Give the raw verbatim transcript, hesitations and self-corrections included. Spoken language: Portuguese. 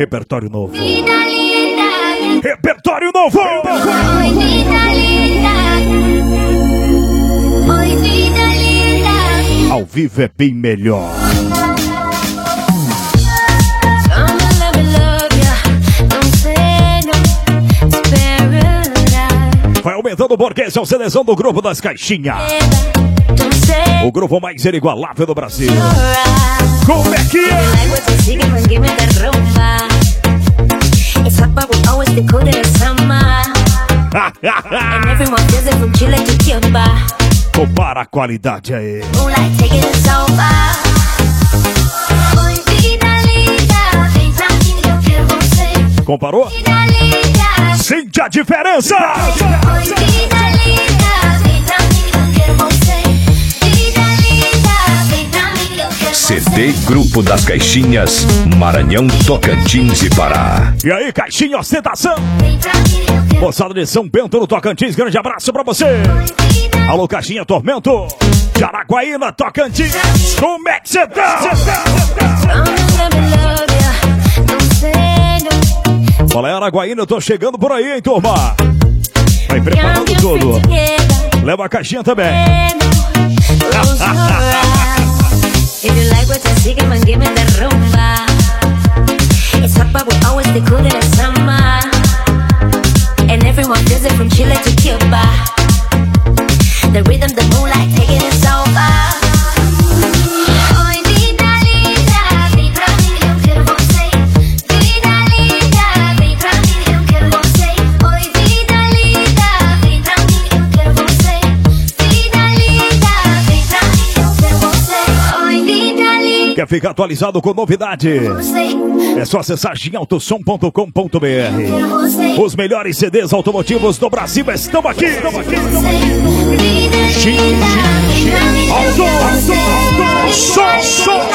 Repertório novo. Repertório novo. Oi, vida linda. Oi, vida linda. Ao vivo é bem melhor. Vai aumentando o burguês, é o seleção do grupo das caixinhas. O grupo mais inigualável do Brasil. Como é que é? Compara a qualidade aí. Comparou? Sente a diferença! C D Grupo das Caixinhas, Maranhão, Tocantins e Pará. E aí, caixinha, ostentação! Moçada de São Bento no Tocantins, grande abraço pra você! Alô, caixinha Tormento, de Araguaína, Tocantins, como é que você tá? Fala aí, Araguaína, eu tô chegando por aí, hein, turma? Vai preparando tudo. Leva a caixinha também. If you like what you see, come and give me the rumba. It's hot, but we always stay cool in the summer. And everyone feels it from Chile to Cuba. The rhythm, the moonlight, taking us over. Oi, vida linda, vem pra mim, eu quero você. Vida linda, vem pra mim, eu quero você. Oi, vida linda, vem pra mim, eu quero você. Vida linda, vem pra mim, eu quero você. Oi, vida linda. Quer ficar atualizado com novidade? É só acessar gin auto som ponto com ponto b r. Os melhores C Ds automotivos do Brasil estão aqui. Estão aqui. Gin Auto Som.